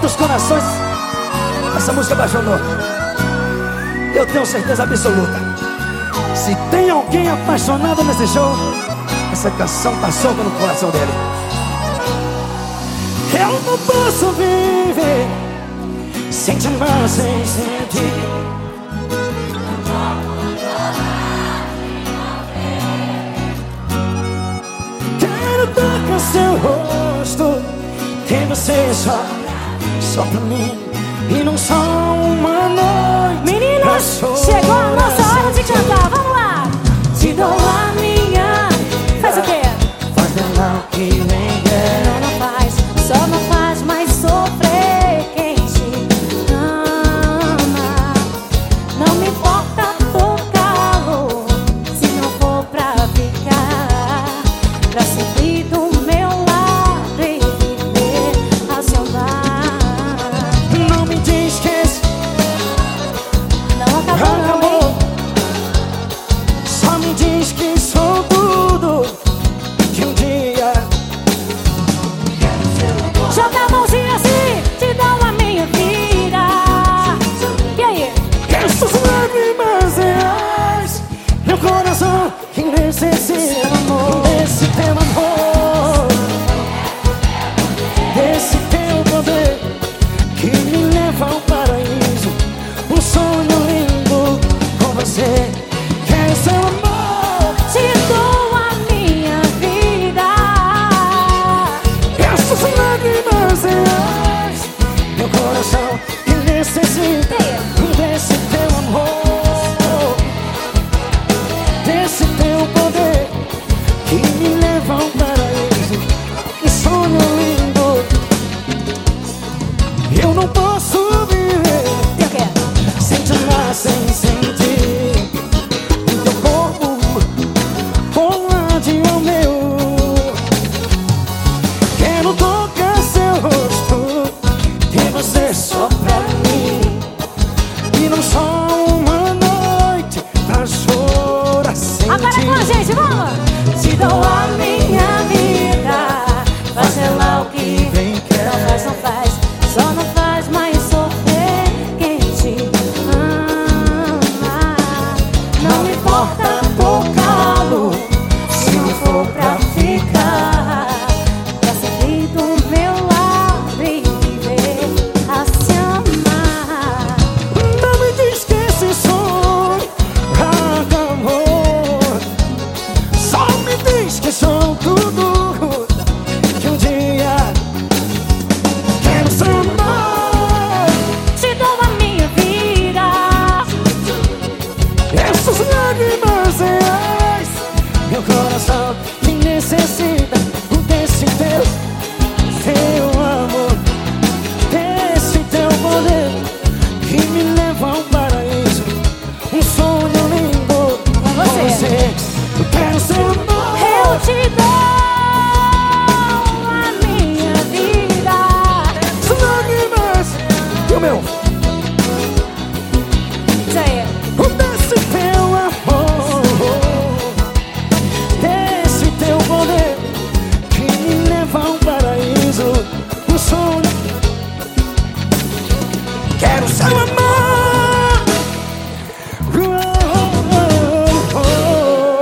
Quantos corações essa música apaixonou? Eu tenho certeza absoluta. Se tem alguém apaixonado nesse show, essa canção passou pelo coração dele. Eu não posso viver sem te amar, sem sentir. Quero tocar seu rosto, ter você só pra mim, e não só uma noite.